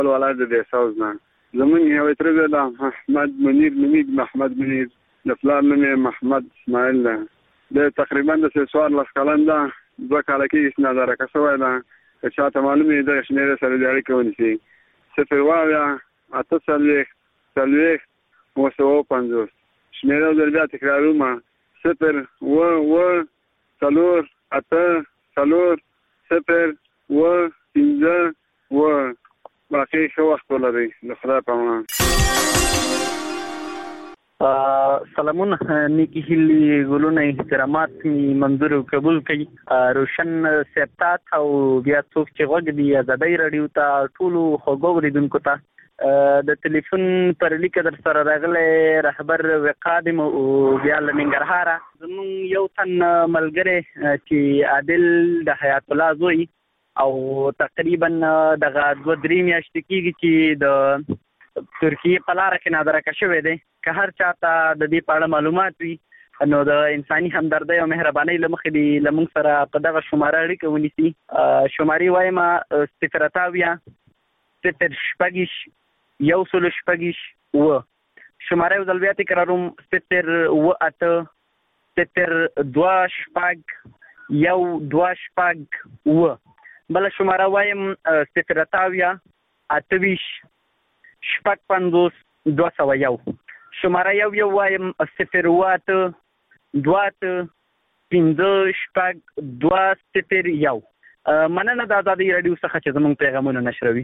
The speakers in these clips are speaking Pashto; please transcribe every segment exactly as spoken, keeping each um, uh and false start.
ولایت د دیساوز نه زمونږ یو ترګه د احمد منیر نومید محمد منیر د پلار نوم محمد اسماعیل ده د تقریبا د څوار لس کلن ده دوه کاله کې نظر کا شوی ده چې چاته معلومه ده شمیره سره د اړیکې ونیسي صفر وایا اته څلوېښت څلوېښت اوه سوه پنځوس شمیره در بیا تکراروم صفر اوه اوه څلور اته څلور صفر اوه پنځه اوه باقي ښه وخت ولرئ د خدای په امان. سلامونه نیکی هیلې ګلونه احترامات می منظور او قبول کړي. روشن سپتات او بیا څوک چې غوږ دی ازادۍ رادیو ته ټولو خوږو اورېدونکو ته د ټلیفون پر لیکه در سره راغلی رهبر وقادم او بیا له ننګرهاره زموږ یو تن ملګری چې عادل د حیات الله زوی او تقریبا دغه دوه درې میاشتې کېږي چې د ترکیې په لاره کې نادرکه شوی دی. که هر چاته د دې په اړه معلومات وي نو د انساني همدردۍ او مهربانۍ له مخې دې له موږ سره په دغه شماره اړیکه ونیسي. شمارې وایم صفر اته اویا صفر شپږ یو سل شپږ اوه. شماره یو ځل بیا تکراروم صفر اوه اته صفر دوه شپږ یو دوه شپږ اوه. بله شماره وایم صفر اته اویا اته ویشت شپږ پنځوس دوه سوه یو. شماره یو یو وایم صفر اوه اته دوه اته پنځه شپږ دوه صفر یو. مننه د ازادۍ راډیو څخه چې زموږ پیغامونه نشروي.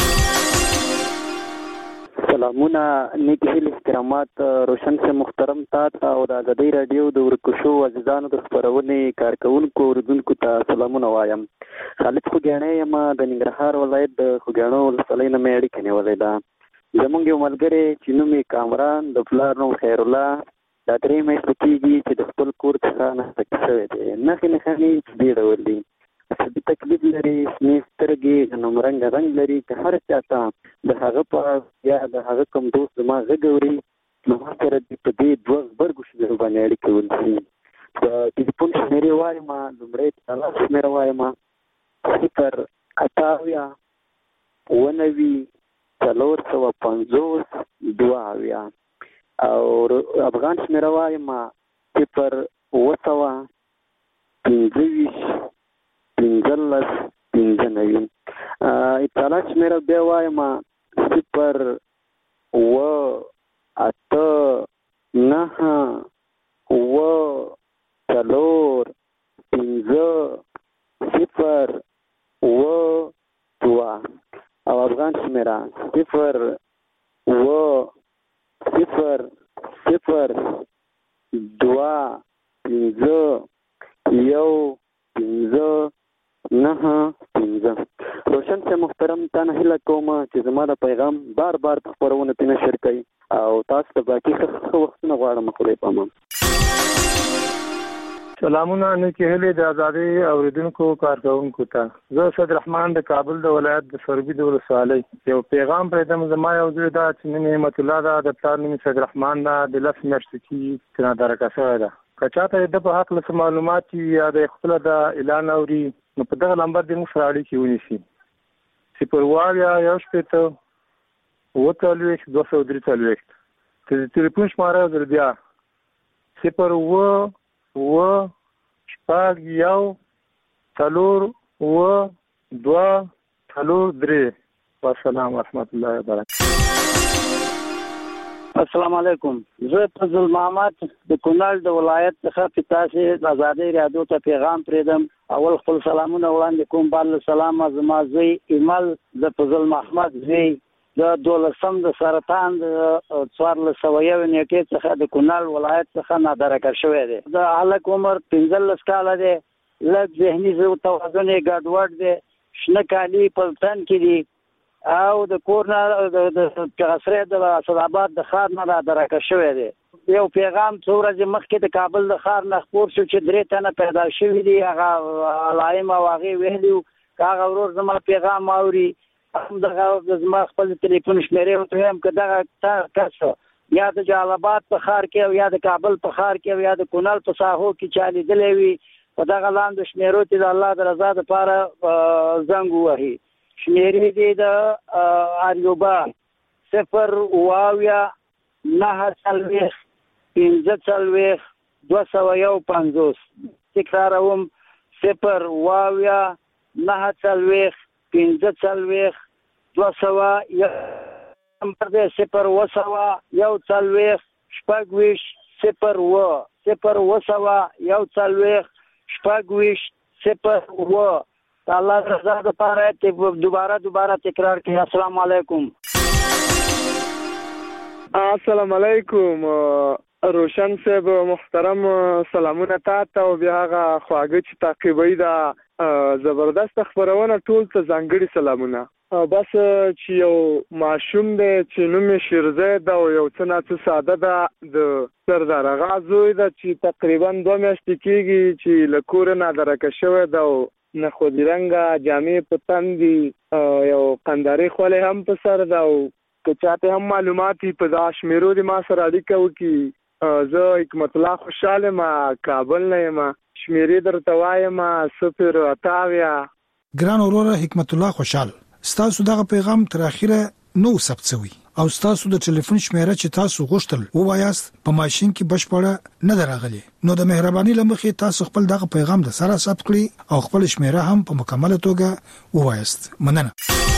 سلامونه نیک هیل احترامات روشن سے محترم تا او د ازادۍ راډیو د ورکشو عزیزانو د خپرونې کارکونکو اوریدونکو ته سلامونه وایم. خالد خوږیاڼی یم د ننګرهار ولایت د خوږیاڼو ولسوالۍ نه مې اړیکه نیولې ده. زمونږ یو ملګری چې نوم یې کامران د پلار نوم خیر الله دا درې میاشتې کېږي چې د خپل کور څخه نښته شوی دی. نښې نښانې دې ډول دي: عصبي تکلیف لري، شنې سترګې، غنم رنګه رنګ لري. که هر چا ته د هغه په یا د هغه کوم دوست زما غږ اوري نو ما سره دې په دې دوه غبرګو شمیرو باندې اړیکې ونیسي. د ټلیفون شمېرې وایم، لومړی تالا شمېره وایم صفر اته اویا اوه نوي څلور سوه پنځوس دوه اویا او افغان شمېره وایم صفر اوه سوه پنځه ویشت پنځلس پنځه نوي. اتصالات شمېره بیا وایم صفر اوه اته نهه اوه څلور پنځه صفر اوه دوه او افغان شمېره صفر اوه صفر صفر دوه پنځه یو پنځه نهه پنځه. روشن سے محترم تا نه هیله کوم چې زما د پیغام بار بار په خپرونه کې نشر کړئ او تاسو ته باقي ښه وختونه غواړم. خدای په امان. سلامونه نیکې هیلې د ازادۍ اوریدونکو کارکونکو ته. زه سید رحمان د کابل د ولایت د سوربي د ولسوالۍ یو پیغام پرېږدم. زما یو زوی ده چې نوم یې نعمت الله ده، د پلار نوم یې سید رحمان ده، د لس میاشتې کېږي چې نادرکه شوی ده. که چاته د په هکله څه معلومات وي یا د خپله د اعلان اوري نو په دغه نمبر دې موږ سره اړیکې ونیسي. صفر اوه اویا یو شپېته اوه څلوېښت دوه سوه درې څلوېښت. د تلیفون شماره یو ځل بیا صفر اوه اوه شپږ یو څلور اوه دوه څلور درې. والسلام ورحمة الله وبرکاته. السلام علیکم. زه فضل محمد د کونړ د ولایت څخه په تاسو د ازادۍ راډیو ته پیغام پرېږدم. اول خپل سلامونه وړاندې کوم. بعد سلام زما زوی ایمل د فضل محمد زوی د دولسم د سرطان د څوارلس سوه یو نیټې څخه د کونړ ولایت څخه نادرکه شوی دی. د هلک عمر پنځلس کاله دی، لږ ذهني توازن یې ګډوډ دی، شنه کالي په تن کې دي او د کور نه د غسرې د اسداباد د ښار نه نادرکه شوی دی. یو پیغام څو ورځې مخکې د کابل د ښار نه خپور شو چې درې تنه پیدا شوي دي. هغه علایم او هغې ویلي وو که هغه ورور زما پیغام اوري همدغه زما خپل تلیفون شمېرې ورته ویم که دغه کس یا د جلال په ښار کې او یا د کابل په ښار کې او یا د کونړ په ساحو کې چا لیدلی وي په دغه لاندې شمېرو کې د الله د رضا دپاره زنګ ووهي. شمیرې دي د اریوبا صفر واویا نه څلوېښت پنځه څلوېښت دوه سوه یو پنځوس. تکراروم صفر واویا نه څلوېښت پنځه څلوېښت دوه سوه یو نمبر دی صفر اوه سوه یو څلوېښت شپږ ویشت صفر اوه صفر اوه سوه یو څلوېښت شپږ ویشت صفر اوه. د الله رضا دپاره دوباره دوباره تکرار کړئ. السلام علیکم. السلام علیکم روشن صاحب محترم، سلامونه تاسو او بیا هغه خواږه چې تعقیبوي دا زبردست خبرونه ټول ته ځانګړي سلامونه. بس چې یو ماشوم دی چې نوم یې شیرزی ده او یو څه نه څه ساده ده، د سردار آغا زوی ده چې تقریبا دوه میاشتې کېږي چې له کوره نادرکه شوی ده او نخودي رنګه جامې په تن دي، یو قندارې خولې هم په سر ده او که چاته هم معلومات وي په دا شمیرو دې ما سره اړیکه وکړي. زه حکمت الله خوشحال یم، کابل نه یم، شمیرې درته وایم صفر اته اویا. ګران وروره حکمت الله خوشحال، ستاسو دغه پیغام تر اخره نو ثبت شوی او ستاسو د ټلیفون شمیره چې تاسو غوښتل ووایاست په ماشين کې بشپړه نه دراغلي، نو د مهرباني لمخې تاسو خپل دغه پیغام د سره ثبت کړئ او خپل شمیره هم په مکمله توګه ووایاست. مننه.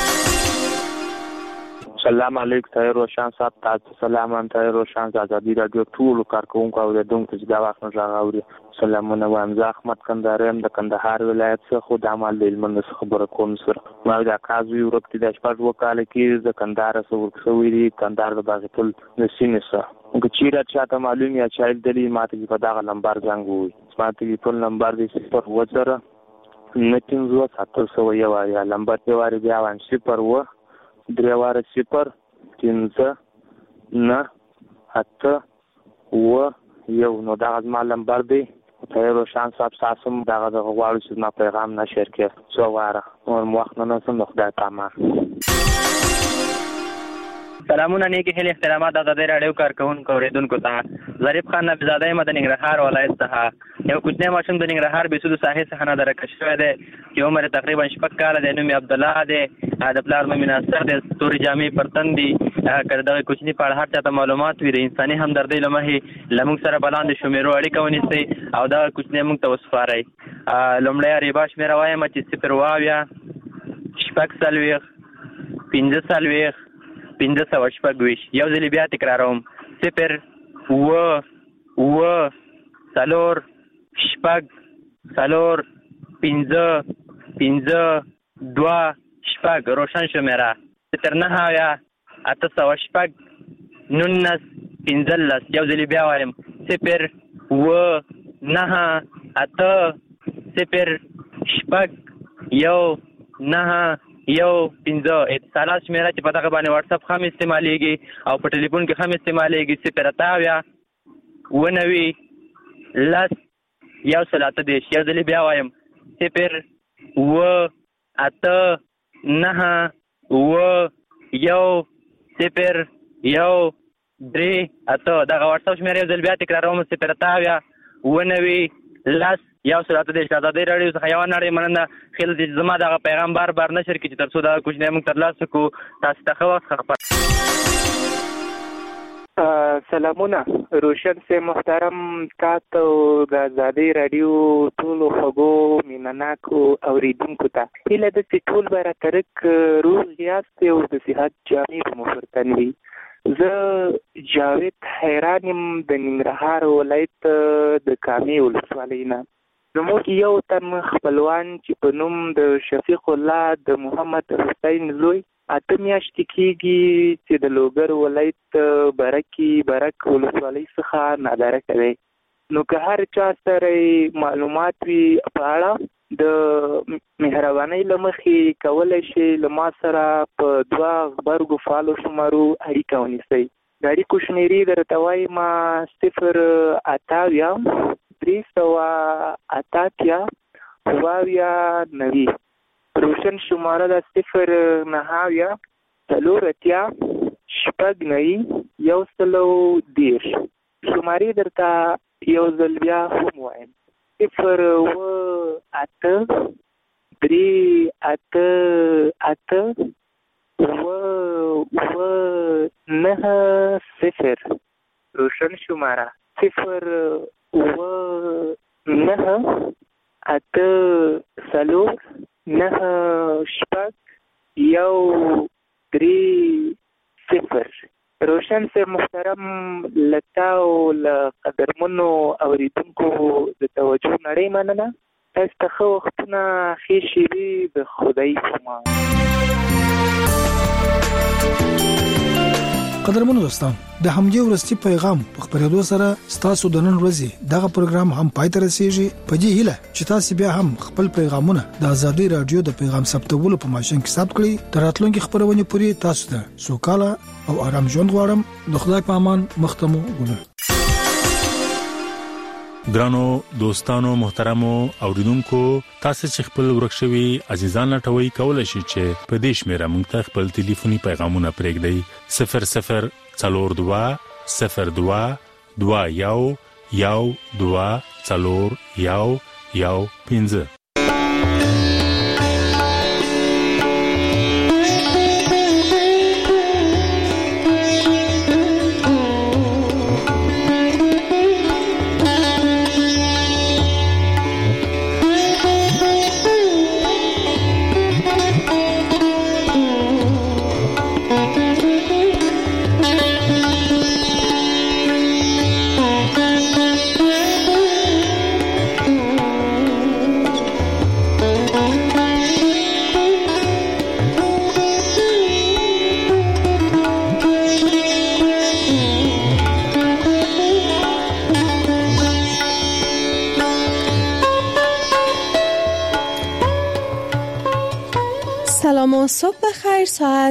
سلام علیکم طاهر روشن صاحب، تاسو سلام ان طاهر روشن ازادي رادیو ټول کارکونکو او د دونکو چې دا وخت نه راغوري سلامونه وایم. زه احمد کندهاریم د کندهار ولایت څخه خو د عمل د علم څخه خبره کوم. سره ما دا کازو یورپ کې د شپږ وکاله کې د کندهار سره ورکوي دي کندهار د باغتل د سینې سره که چیرې چاته معلوم یا چایل دلی ماته په دغه نمبر زنګ وي. ماته ټلیفون نمبر دی صفر وزره نه پنځوس اته سوه یو یا نمبر دی واره بیا وان صفر و درې واره صفر پنځه نه اته اوه یو. نو دغه زما نمبر دی. طاهر روشن صاحب تاسو هم دغه دغه غواړو چې زما پیغام نشر کړئ څو واره نور مو وخت نه نسم د خدای پامان. سلامونه نیکی هیلې احترامات ازادي راډیو کارکونکو اوریدونکو ته. ظریف خان نبیزاده یم د ننګرهار ولایت څخه. یو کوچنی ماشوم د ننګرهار بیسودو ساحې څخه نادرکه شوی دی چې عمر تقریبا شپږ کاله دی. نوم یې عبدالله دی، د پلار نوم یې ناصر دی، تورې جامې پر تن دي. که د دغه کوچني په اړه هر چاته معلومات وي د انساني همدردۍ له مخې له موږ سره به لاندې شمیرو اړیکه ونیسئ او دغه کوچنی موږ ته وسپارئ. لومړی اریبا شمېره وایم چې صفر اویا شپږ څلوېښت پنځه څلوېښت پنځه سوه شپږ ویشت. یو ځلې بیا تکراروم صفر اوه اوه څلور شپږ څلور پنځه پنځه دوه شپږ. روشن شمیره صفر نهه اویا اته سوه شپږ نولس پنځلس. یو ځلې بیا وایم صفر اوه نهه اته صفر شپږ یو نهه یو پنځه. اتصالات شمیره چې په دغه باندې واتساپ هم استعمالیږي او په ټلیفون کې هم استعمالیږي صفر اته اویا اوه نوي لس یو سل اته دېرش. یو ځلې بیا وایم صفر اوه اته نهه اوه یو صفر یو درې اته. دغه واتساپ شمیره یو ځل بیا تکراروم صفر اته اویا اوه نوي لس یو سل اته دېرش. ازادي راډیو څخه یوه نړۍ مننه. خیال دی چې زما دغه پیغام بار بار نشر کړي چې تر څو دغه کوچنی موږ ترلاسه کړو. تاسو ته ښه وخت ښه خبر. سلامونه روشن سے محترم، تاسو د ازادي راډیو ټولو خوږو مینناکو اوریدونکو ته هیله ده چې ټول به راترک روغ یاست او د صحت جامې به مو پر تن وي. زه جاوید حیران یم د ننګرهار ولایت د کامې ولسوالۍ نه. زموږ یو تن خپلوان چې په نوم د شفیق الله د محمد حسین زوی اته میاشتې کېږي چې د لوګر ولایت برکي برک ولسوالۍ څخه نادرکه دی. نو که هر چا سره معلومات وي په اړه د مهربانۍ له مخې کولی شي له ما سره په دوه غبرګو فعالو شمارو اړیکه ونیسئ. د اړیکو شمېرې درته وایم صفر اته اویا درې سوه اته اتیا اوه اویا نوي. روشن شماره ده صفر نهه اویا څلور اتیا شپږ نوي یو سل او دېرش. شمارې درته یو ځل بیا هم وایم صفر اوه اته درې اته اته اوه اوه نهه صفر. روشن شماره صفر اوه نهه اته څلور نهه شپږ یو درې صفر. روشن سے محترم لتا او قدرمنو اوریدونکو د توجه نړۍ مننه. تاسو ته خو وختونه ښې شېبې د خدای په امان. قدرمنو دوستان، د همدې ورستي پیغام په خبرېدو سره ستاسو د نن ورځې دغه پروګرام هم پای ته رسیږي. په دې هیله چې تاسو بیا هم خپل پیغامونه د آزادۍ رادیو د پیغام ثبتولو په ماشين کې ثبت کړئ. تر راتلونکي خبرونه پورې تاسو ته سوکاله او آرام ژوند غواړم. د خدای په امان. مختمو ګلونه. ګرانو دوستانو محترمو اوریدونکو، تاسو چې خپل ورکشوي عزیزان لټوي کولای شئ چې په دې شمیره موږ ته خپل ټلیفوني پیغامونه پرېږدئ. صفر صفر څلور دوه صفر دوه دوه یو یو دوه څلور یو یو پنځه. سلام و صبح بخیر. ساعت